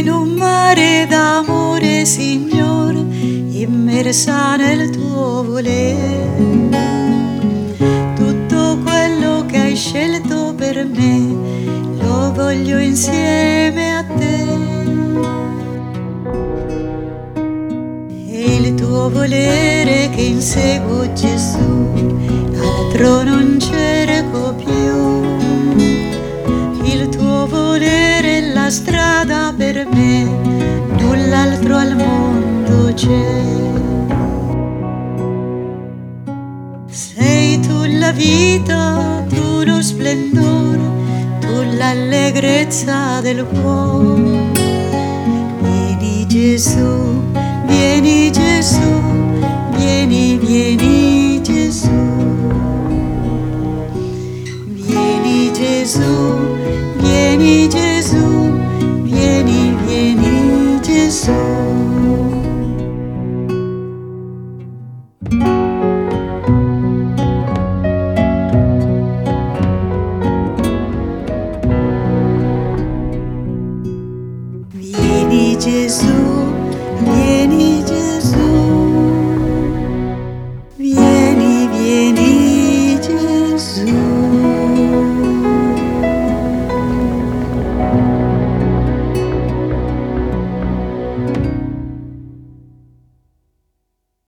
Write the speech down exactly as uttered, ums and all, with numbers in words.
in un mare d'amore, Signore, immersa nel tuo volere. Tutto quello che hai scelto per me lo voglio insieme a te. E il tuo volere che inseguo, Gesù, altro non cerco più. Il tuo volere è la strada per me, null'altro al mondo c'è. Sei tu la vita, tu lo splendore, tu l'allegrezza del cuore. Vieni Gesù, vieni Gesù.